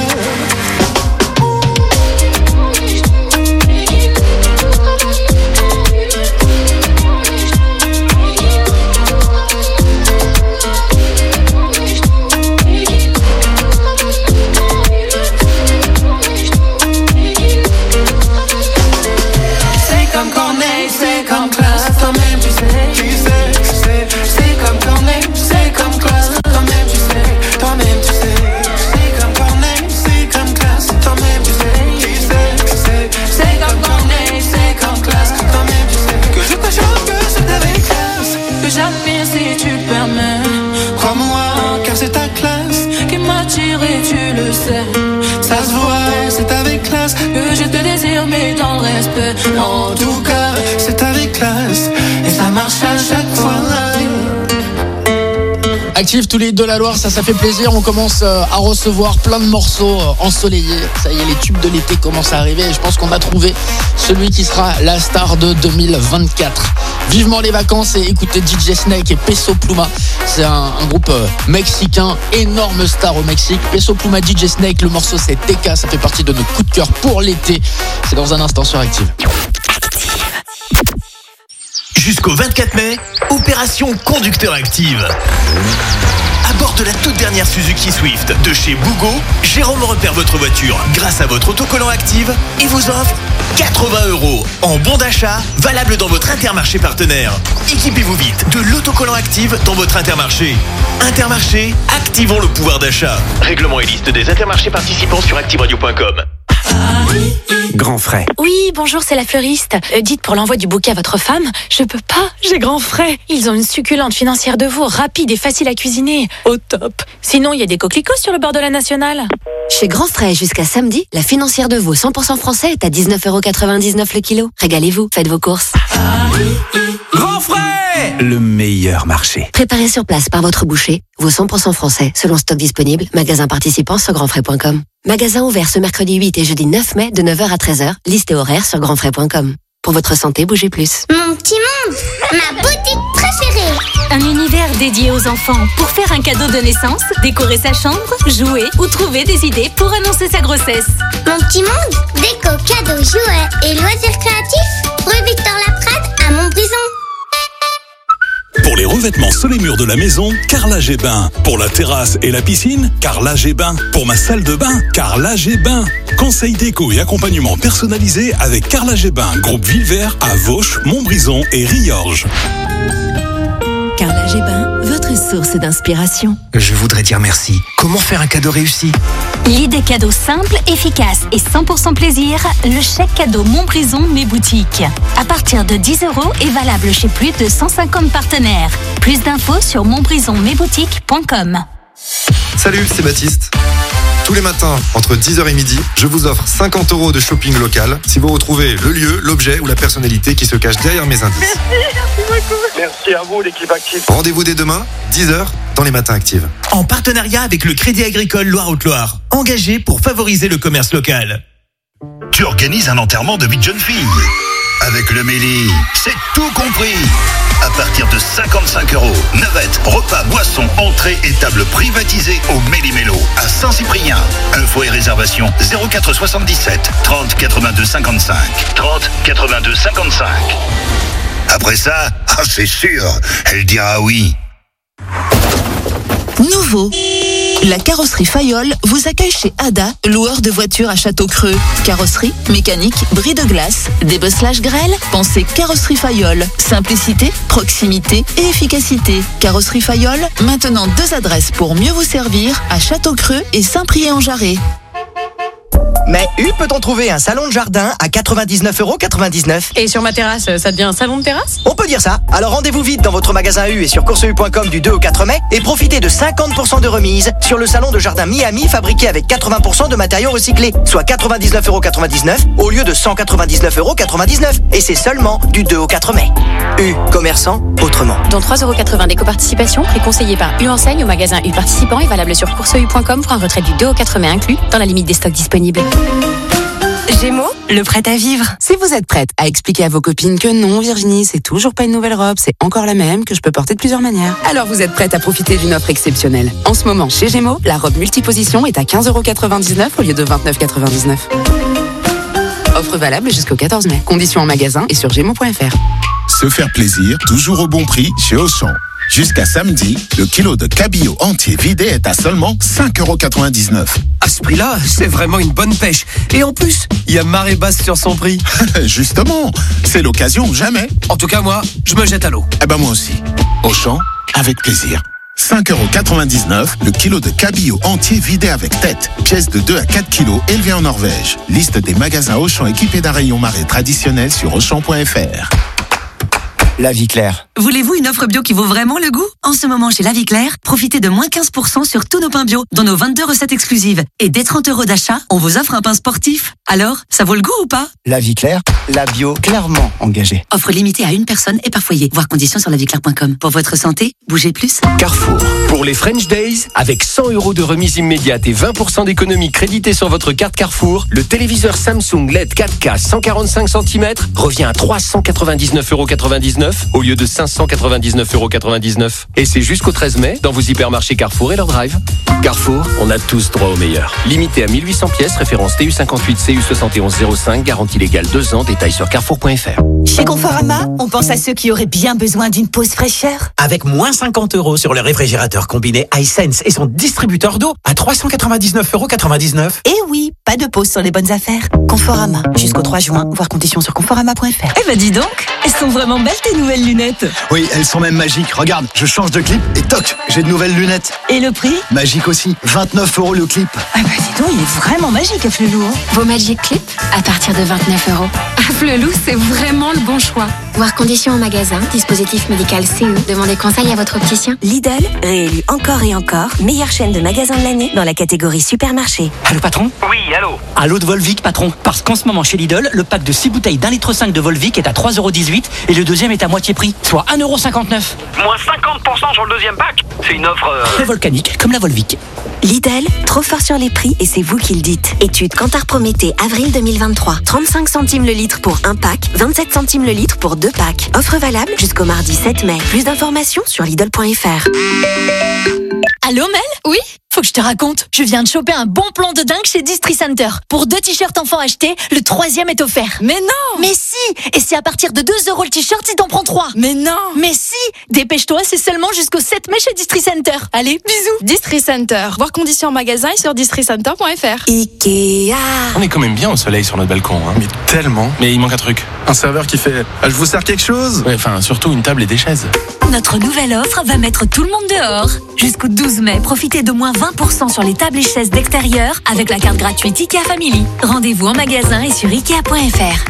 Ça se voit, c'est avec classe que je te désire, mais dans le respect. En tout cas, c'est avec classe et ça marche à chaque fois. Active tous les hits de la Loire, ça fait plaisir. On commence à recevoir plein de morceaux ensoleillés. Ça y est, les tubes de l'été commencent à arriver et je pense qu'on a trouvé celui qui sera la star de 2024. Vivement les vacances et écoutez DJ Snake et Peso Pluma. C'est un groupe mexicain, énorme star au Mexique. Peso Pluma, DJ Snake, le morceau c'est TK, ça fait partie de nos coups de cœur pour l'été. C'est dans un instant sur Active. Jusqu'au 24 mai, opération Conducteur Active. À bord de la toute dernière Suzuki Swift de chez Bougo, Jérôme repère votre voiture grâce à votre autocollant Active et vous offre 80 € en bon d'achat valable dans votre Intermarché partenaire. Équipez-vous vite de l'autocollant Active dans votre Intermarché. Intermarché, activons le pouvoir d'achat. Règlement et liste des Intermarchés participants sur activeradio.com. Grand frais. Oui, bonjour, c'est la fleuriste. Dites pour l'envoi du bouquet à votre femme, je peux pas, j'ai grand frais. Ils ont une succulente financière de veau, rapide et facile à cuisiner. Au top. Sinon, il y a des coquelicots sur le bord de la Nationale. Chez Grand Frais, jusqu'à samedi, la financière de veau 100% français est à 19,99 € le kilo. Régalez-vous, faites vos courses. Grand frais, le meilleur marché. Préparé sur place par votre boucher, veau 100% français, selon stock disponible, magasin participant sur grandfrais.com. Magasin ouvert ce mercredi 8 et jeudi 9 mai de 9h à 13h. Liste et horaire sur grandfrais.com. Pour votre santé, bougez plus. Mon petit monde, ma boutique préférée. Un univers dédié aux enfants pour faire un cadeau de naissance, décorer sa chambre, jouer ou trouver des idées pour annoncer sa grossesse. Mon petit monde, déco, cadeaux, jouets et loisirs créatifs. Rue Victor Laprade à Montbrison. Pour les revêtements sur les murs de la maison, Carrelage et Bain. Pour la terrasse et la piscine, Carrelage et Bain. Pour ma salle de bain, Carrelage et Bain. Conseils déco et accompagnement personnalisé avec Carrelage et Bain. Groupe Villevert à Vauche, Montbrison et Riorges. Carrelage et Bain, votre source d'inspiration. Je voudrais dire merci. Comment faire un cadeau réussi? L'idée cadeau simple, efficace et 100% plaisir, le chèque cadeau Montbrison Mes Boutiques. À partir de 10 € et valable chez plus de 150 partenaires. Plus d'infos sur montbrisonmesboutiques.com. Salut, c'est Baptiste. Tous les matins, entre 10h et midi, je vous offre 50 € de shopping local si vous retrouvez le lieu, l'objet ou la personnalité qui se cache derrière mes indices. Merci beaucoup. Merci à vous, l'équipe Active. Rendez-vous dès demain, 10h, dans les matins Active. En partenariat avec le Crédit Agricole Loire-Haute-Loire. Engagé pour favoriser le commerce local. Tu organises un enterrement de 8 jeunes filles. Avec le Méli, c'est tout compris. À partir de 55 €, navettes, repas, boissons, entrées et tables privatisées au Méli-Mélo à Saint-Cyprien. Infos et réservations 04 77 30 82 55. 30 82 55. Après ça, c'est sûr, elle dira oui. Nouveau. La carrosserie Fayol vous accueille chez Ada, loueur de voitures à Château-Creux. Carrosserie, mécanique, bris de glace, débosselage grêle, pensez carrosserie Fayol. Simplicité, proximité et efficacité. Carrosserie Fayol, maintenant 2 adresses pour mieux vous servir à Château-Creux et Saint-Priest-en-Jarret. Mais U peut-on trouver un salon de jardin à 99,99 €. Et sur ma terrasse, ça devient un salon de terrasse? On peut dire ça. Alors rendez-vous vite dans votre magasin U et sur courseu.com du 2 au 4 mai et profitez de 50% de remise sur le salon de jardin Miami fabriqué avec 80% de matériaux recyclés, soit 99,99 € au lieu de 199,99 €. Et c'est seulement du 2 au 4 mai. U, commerçant autrement. Dont 3,80 € d'éco-participation, prix conseillé par U Enseigne au magasin U participant et valable sur courseu.com pour un retrait du 2 au 4 mai inclus dans la limite des stocks disponibles. Gémeaux, le prêt à vivre. Si vous êtes prête à expliquer à vos copines que non, Virginie, c'est toujours pas une nouvelle robe, c'est encore la même, que je peux porter de plusieurs manières, alors vous êtes prête à profiter d'une offre exceptionnelle. En ce moment, chez Gémeaux, la robe multiposition est à 15,99 € au lieu de 29,99 €. Offre valable jusqu'au 14 mai. Conditions en magasin et sur gémeaux.fr. Se faire plaisir, toujours au bon prix chez Auchan. Jusqu'à samedi, le kilo de cabillaud entier vidé est à seulement 5,99 €. À ce prix-là, c'est vraiment une bonne pêche. Et en plus, il y a marée basse sur son prix. Justement, c'est l'occasion ou jamais. En tout cas, moi, je me jette à l'eau. Eh ben moi aussi. Auchan, avec plaisir. 5,99 € le kilo de cabillaud entier vidé avec tête. Pièce de 2 à 4 kilos élevée en Norvège. Liste des magasins Auchan équipés d'un rayon marée traditionnel sur Auchan.fr. La Vie Claire. Voulez-vous une offre bio qui vaut vraiment le goût? En ce moment, chez La Vie Claire, profitez de moins 15% sur tous nos pains bio, dans nos 22 recettes exclusives. Et dès 30 € d'achat, on vous offre un pain sportif. Alors, ça vaut le goût ou pas? La Vie Claire, la bio clairement engagée. Offre limitée à une personne et par foyer. Voir conditions sur laviclaire.com. Pour votre santé, bougez plus. Carrefour. Pour les French Days, avec 100 € de remise immédiate et 20% d'économie créditée sur votre carte Carrefour, le téléviseur Samsung LED 4K 145 cm revient à 399,99 € au lieu de 599,99 €. Et c'est jusqu'au 13 mai dans vos hypermarchés Carrefour et leur drive. Carrefour, on a tous droit au meilleur. Limité à 1800 pièces, référence TU58 CU7105, garantie légale 2 ans, détails sur carrefour.fr. Chez Conforama, on pense à ceux qui auraient bien besoin d'une pause fraîcheur. Avec moins 50 € sur le réfrigérateur combiné iSense et son distributeur d'eau à 399,99 €. Et oui, pas de pause sur les bonnes affaires. Conforama, jusqu'au 3 juin, voir conditions sur conforama.fr. Eh ben dis donc, elles sont vraiment belles tes nouvelles lunettes. Oui, elles sont même magiques. Regarde, je change de clip et toc, j'ai de nouvelles lunettes. Et le prix? Magique aussi, 29 € le clip. Ah bah dis donc, il est vraiment magique, Afflelou. Vos Magic Clips à partir de 29 €. Afflelou, c'est vraiment le bon choix. Voir conditions en magasin, dispositif médical CE. Demandez conseil à votre opticien. Lidl, réélu encore et encore, meilleure chaîne de magasins de l'année dans la catégorie supermarché. Allô patron? Oui, allô. Allô de Volvic patron. Parce qu'en ce moment chez Lidl, le pack de 6 bouteilles d'1,5 litre de Volvic est à 3,18 € et le deuxième est à moitié prix, soit 1,59 €. Moins 50% sur le deuxième pack. C'est une offre... volcanique, comme la Volvic. Lidl, trop fort sur les prix et c'est vous qui le dites. Étude Kantar Prométhée, avril 2023. 35 centimes le litre pour un pack, 27 centimes le litre pour 2 packs. Offre valable jusqu'au mardi 7 mai. Plus d'informations sur Lidl.fr. Allô Mel? Oui? faut que je te raconte. Je viens de choper un bon plan de dingue chez Distri Center. Pour 2 t-shirts enfants achetés, le 3e est offert. Mais non! Mais si! Et c'est à partir de 2 € le t-shirt si t'en prends 3. Mais non! Mais si! Dépêche-toi, c'est seulement jusqu'au 7 mai chez Distri Center. Allez, bisous! Distri Center. Voir conditions en magasin et sur districenter.fr. Ikea. On est quand même bien au soleil sur notre balcon, hein. Mais tellement. Mais il manque un truc. Un serveur qui fait « Je vous sers quelque chose ?» Ouais, enfin, surtout une table et des chaises. Notre nouvelle offre va mettre tout le monde dehors. Jusqu'au 12 mai, profitez de moins 20% sur les tables et chaises d'extérieur avec la carte gratuite IKEA Family. Rendez-vous en magasin et sur Ikea.fr.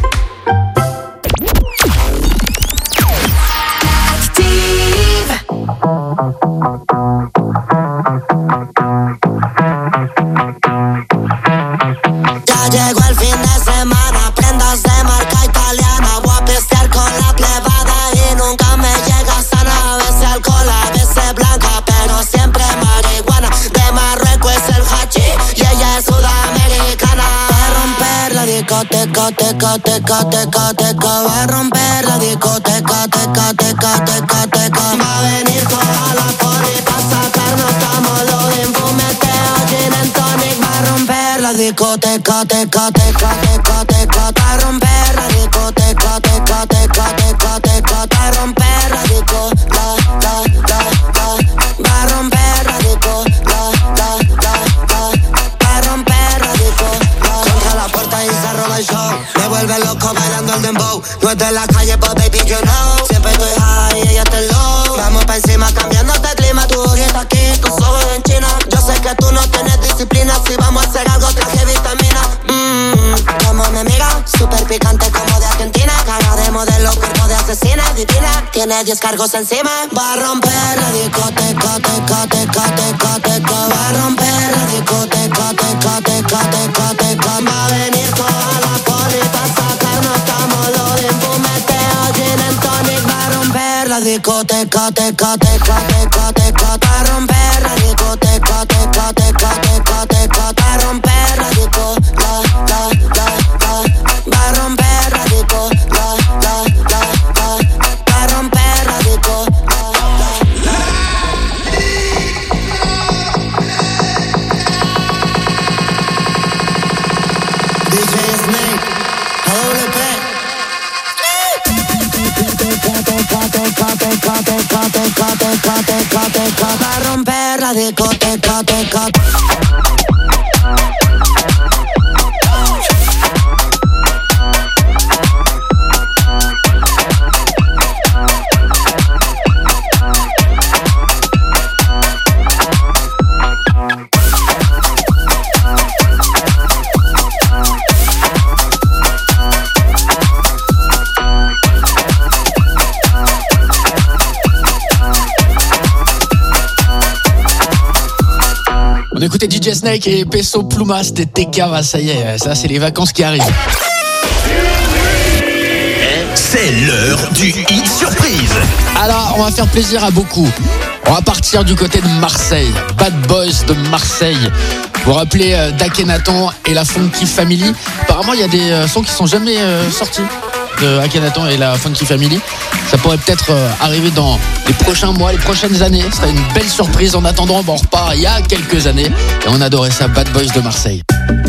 Ya llegó el fin de semana, prendas de marca italiana. Voy a pistear con la plebada y nunca me llega sana. A veces alcohol, a veces blanca, pero siempre marihuana. De Marruecos es el hachi y ella es sudamericana. Va a romper la discoteca, teca, teca, teca, teca. Va a romper la discoteca, teca, teca, teca, teca. Va a venir toda la poli pa' sacarnos cámodo de fumeteo, gin and tonic. Va a romper la discoteca, teca, teca, teca, teca. Va a romper la discoteca, teca, teca, teca, teca. Va a romper la disco, la. Va a romper la disco, la. Va a romper la disco, la. Contra la puerta y se roba el show. Me vuelve loco bailando el dembow. No es de la calle, but baby, you know. Siempre estoy high y ella está low. Vamos pa' encima cambiándote el clima. Tu ojito aquí, tus ojos en China. Yo sé que tú no tienes disciplina. Si vamos a hacer algo, traje vitamina. Como mi amiga, super picante como de Argentina. Cara de modelo, cuerpo de asesina. Divina, tiene 10 cargos encima. Va a romper la discoteca, teca, teca, teca, teca. Va a romper la discoteca, teca, teca, teca, teca. Va a venir toda la poli pa' sacarnos cámodo de fumeteo, gin and tonic. Va a romper la discoteca, teca, teca, teca, teca. Va a romper la discoteca, teca, teca, teca, teca. Va a romper la disco, la. Va a romper la disco, la. Va a romper la disco, la. DJ Snake, WP. Va a romper la discoteca, teca. On écoutait DJ Snake et Peso Pluma, c'était TK, ça y est, ça c'est les vacances qui arrivent. C'est l'heure du hit surprise. Alors, on va faire plaisir à beaucoup. On va partir du côté de Marseille. Bad Boys de Marseille. Vous vous rappelez d'Akhenaton et la Funky Family. Apparemment, il y a des sons qui sont jamais sortis de Akhenaton et la Funky Family. Ça pourrait peut-être arriver dans les prochains mois, les prochaines années. Ce serait une belle surprise. En attendant, on repart il y a quelques années. Et on adorait ça, Bad Boys de Marseille.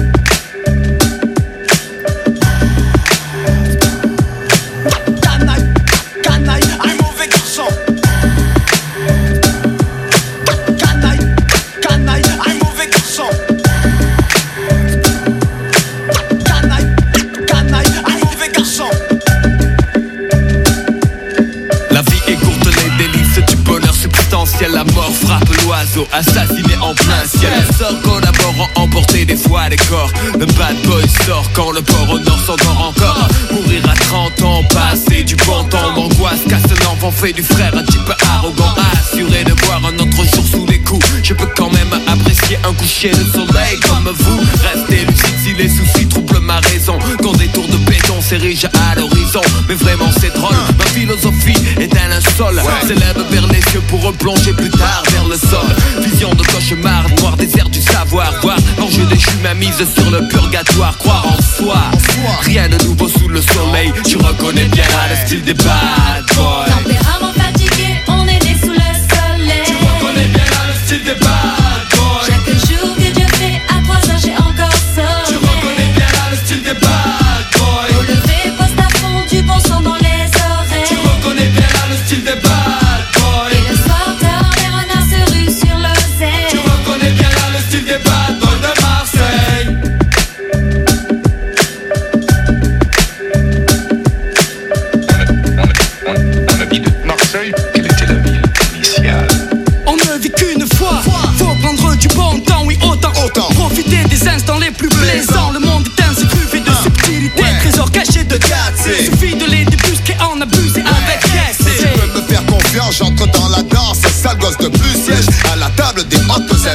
La mort frappe l'oiseau, assassiné en plein ciel. Sort collaborant, emporter des fois les corps. Le bad boy sort quand le port au nord s'endort encore. Mourir à 30 ans, passer du bon temps d'angoisse. Casse un enfant fait du frère un type arrogant. Assuré de voir un autre jour sous les coups. Je peux quand même apprécier un coucher de soleil comme vous. Restez lucide si les soucis troublent ma raison. Quand des tours de béton s'érigent à l'horizon. Mais vraiment c'est drôle, ma philosophie est un linceul. S'élève vers les cieux pour replonger plus tard vers le sol. Vision de cauchemar, noir désert du savoir. Voir l'enjeu déchu, ma mise sur le purgatoire. Croire en soi, rien de nouveau sous le soleil. Tu reconnais bien le style des bad boys. Tempérament fatigué, on est né sous le soleil. Tu reconnais bien le style des bad boys.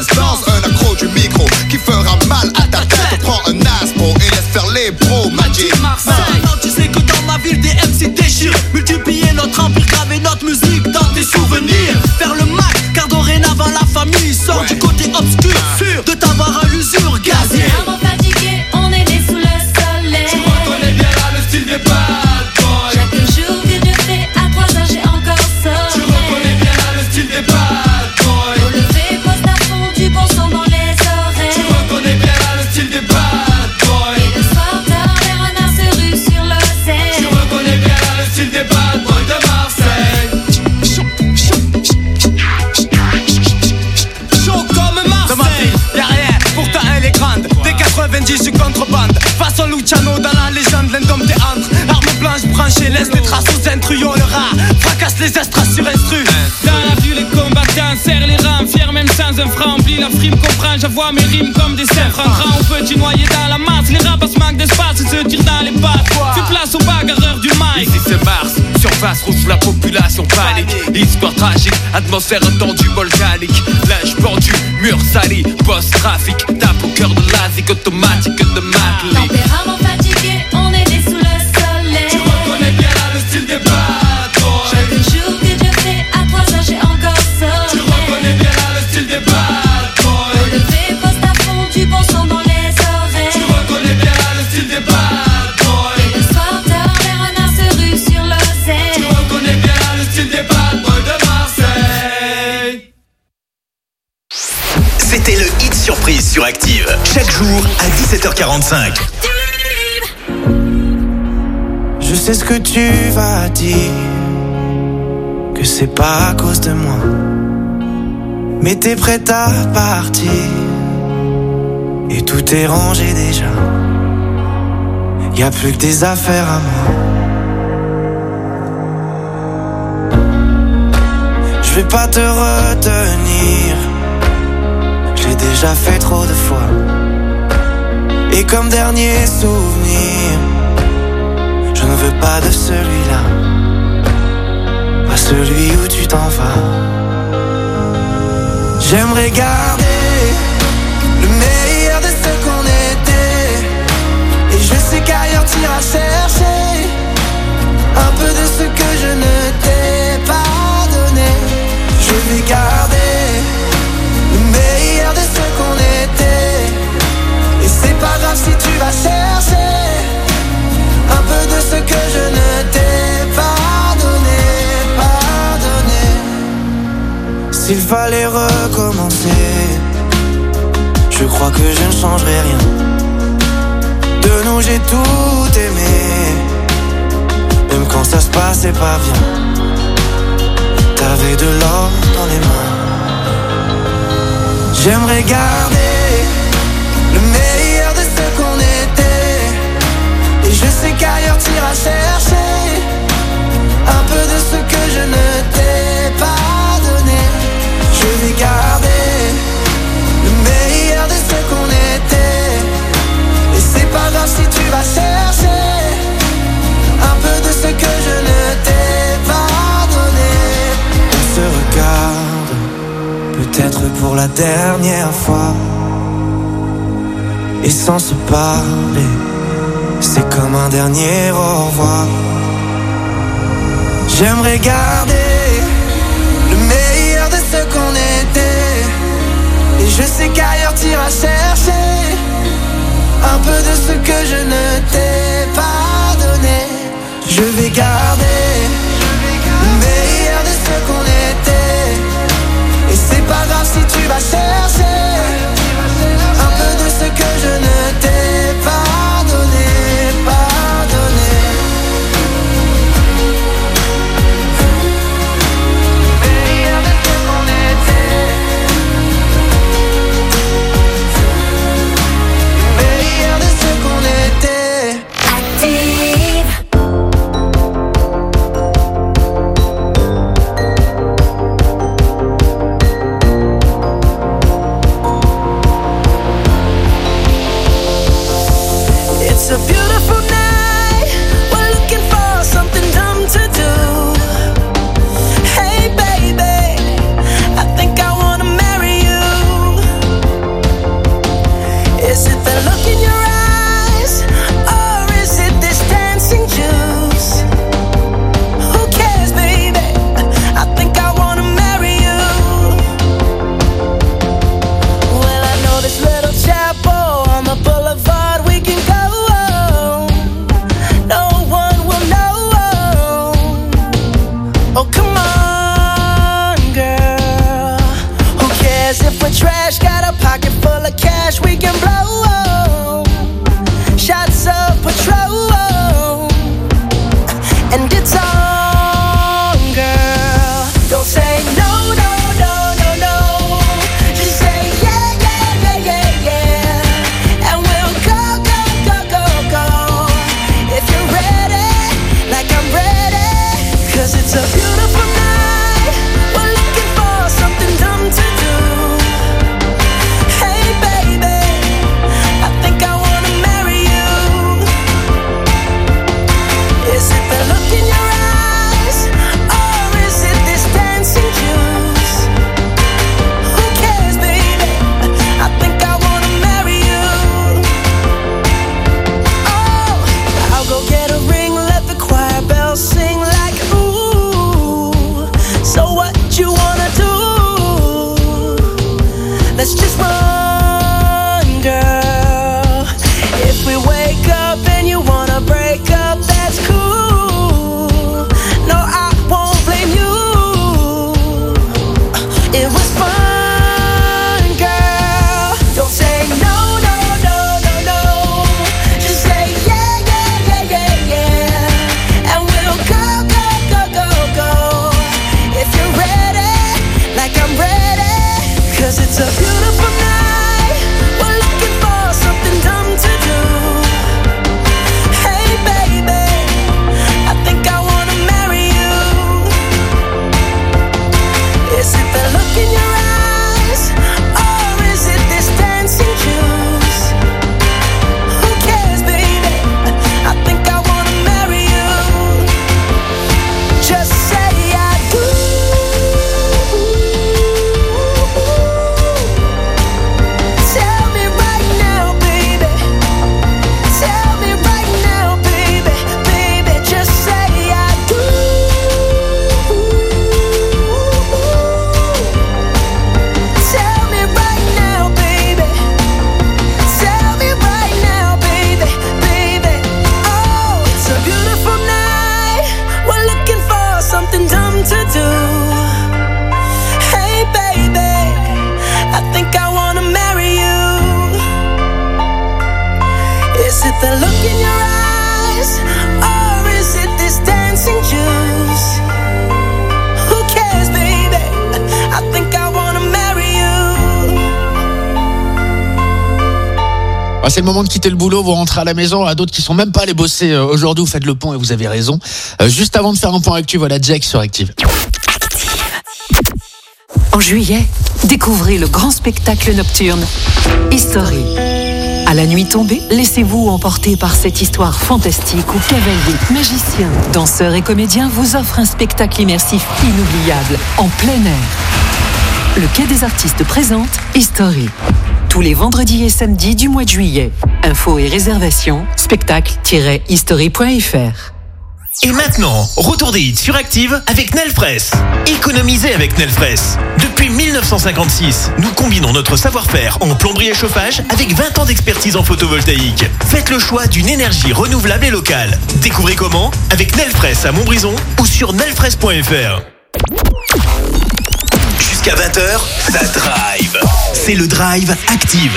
instance, un accro du micro qui fera mal à ta tête. Prends un aspo et laisse faire les pros. Magic Marseille. Maintenant tu sais que dans ma ville des MC déchirent. Multiplier notre empire, graver notre musique dans tes souvenirs. Faire le max, car dorénavant la famille sort du côté obscur. Sûr de t'avoir à l'usure gazier. Vraiment fatigué, on est né sous le soleil. Tu reconnais bien là le style des bad boys. Chaque jour que je fais à 3 heures j'ai encore sommeil. Tu reconnais bien là le style des bad boys. Au lever, poste à fond, du bon son dans les oreilles. Tu reconnais bien là le style des bad boys. Et le soir tard, les renards se ruent sur l'océan. Tu reconnais bien là le style des bad boys de Marseille. Chaud comme Marseille. De ma ville, y'a rien, pourtant elle est grande. Des 90 du contrebande. Façon Luciano dans la légende, l'indomptéâtre. Arme blanche branchée, laisse des traces aux intrus. Yo le rat, fracasse les estras sur instru. Dans la vue les combattants serrent les rangs. Fier même sans un franc, oublie la frime, comprends. J'avoue mes rimes comme des cerfs. En grand ou petit noyé dans la masse. Les rapaces manquent d'espace et se tirent dans les pattes. Fais place aux bagarreurs du mic. Ici c'est Mars, surface rouge, la population panique. Histoire tragique, atmosphère tendue volcanique. Linge pendu, mur sali, post-trafic. Tape au cœur de l'Asie, automatique de Madeleine. Tempérament fatigué, on est né sous le soleil. Tu reconnais bien là le style des bad boys. Chaque jour que je fais à 3 heures j'ai encore sommeil. Tu reconnais bien là le style des bad boys. Au lever, poste à fond, du bon son dans les oreilles. Tu reconnais bien là le style des bad boys. Et le soir tard, les renards se ruent sur l'océan. Tu reconnais bien là le style des bad boys de Marseille. C'était le hit surprise sur Active. Chaque jour à 17h45. Je sais ce que tu vas dire, que c'est pas à cause de moi. Mais t'es prête à partir, et tout est rangé déjà. Y'a plus que des affaires à moi. Je vais pas te retenir, j'ai déjà fait trop de fois. Et comme dernier souvenir, je ne veux pas de celui-là, pas celui où tu t'en vas. J'aimerais garder le meilleur de ce qu'on était. Et je sais qu'ailleurs t'iras chercher un peu de ce que je ne t'ai pas donné. Je vais garder le meilleur de ce qu'on était. Et c'est pas grave si tu vas chercher un peu de ce que je ne t'ai pas donné, pas donné. S'il fallait recommencer, je crois que je ne changerai rien. De nous j'ai tout aimé, même quand ça se passait pas bien. T'avais de l'or dans les mains. J'aimerais garder le meilleur de ce qu'on était. Et je sais qu'ailleurs t'iras chercher un peu de ce que je ne t'ai pas donné. Je vais garder le meilleur de ce qu'on était. Et c'est pas grave si tu vas chercher un peu de ce que je ne t'ai pas donné. On se regarde, peut-être pour la dernière fois. Et sans se parler, c'est comme un dernier au revoir. J'aimerais garder le meilleur de ce qu'on était. Et je sais qu'ailleurs t'iras chercher un peu de ce que je ne t'ai pas donné. Je vais garder le meilleur de ce qu'on était. Et c'est pas grave si tu vas chercher un peu de ce que je ne t'ai pas donné, pas donné. Meilleur de ce qu'on était. Meilleur de ce qu'on était. Active. C'est le moment de quitter le boulot, vous rentrez à la maison. À d'autres qui sont même pas allés bosser aujourd'hui, vous faites le pont et vous avez raison. Juste avant de faire un point actu, voilà Jack sur Active. En juillet, découvrez le grand spectacle nocturne History. À la nuit tombée, laissez-vous emporter par cette histoire fantastique où cavaliers, magiciens, danseurs et comédiens vous offrent un spectacle immersif inoubliable en plein air. Le Quai des Artistes présente History. Tous les vendredis et samedis du mois de juillet. Infos et réservations, spectacle-history.fr. Et maintenant, retour des hits sur Active avec Nelfress. Économisez avec Nelfress. Depuis 1956, nous combinons notre savoir-faire en plomberie et chauffage avec 20 ans d'expertise en photovoltaïque. Faites le choix d'une énergie renouvelable et locale. Découvrez comment avec Nelfress à Montbrison ou sur nelfress.fr. Jusqu'à 20h, ça drive. C'est le Drive Active.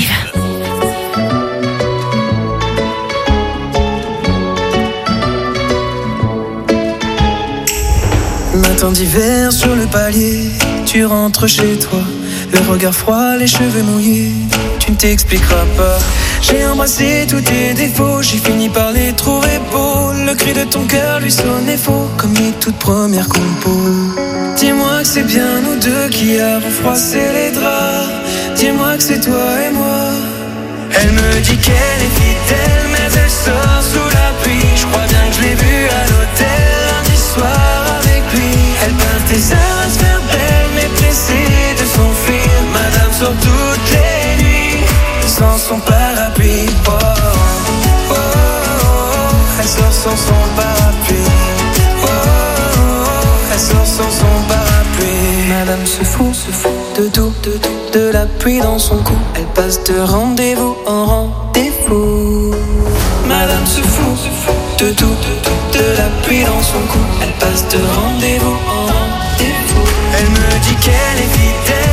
Matin d'hiver sur le palier, tu rentres chez toi, le regard froid, les cheveux mouillés, tu ne t'expliqueras pas. J'ai embrassé tous tes défauts, j'ai fini par les trouver beaux. Le cri de ton cœur lui sonnait faux, comme les toutes premières compos. Dis-moi que c'est bien nous deux qui avons froissé les draps. Dis-moi que c'est toi et moi. Elle me dit qu'elle est fidèle, mais elle sort sous la pluie. Je crois bien que je l'ai vue à l'hôtel lundi soir avec lui. Elle peint tes heures à se faire belle, mais pressée de s'enfuir. Madame sort toutes les nuits sans son parapluie. Oh, oh, oh, oh. Elle sort sans son parapluie. Oh, oh, oh. Elle sort sans son parapluie. Madame se fout de tout, de la pluie dans son cou. Elle passe de rendez-vous en rendez-vous. Madame se fout de tout, de la pluie dans son cou. Elle passe de rendez-vous en rendez-vous. Elle me dit qu'elle est fidèle,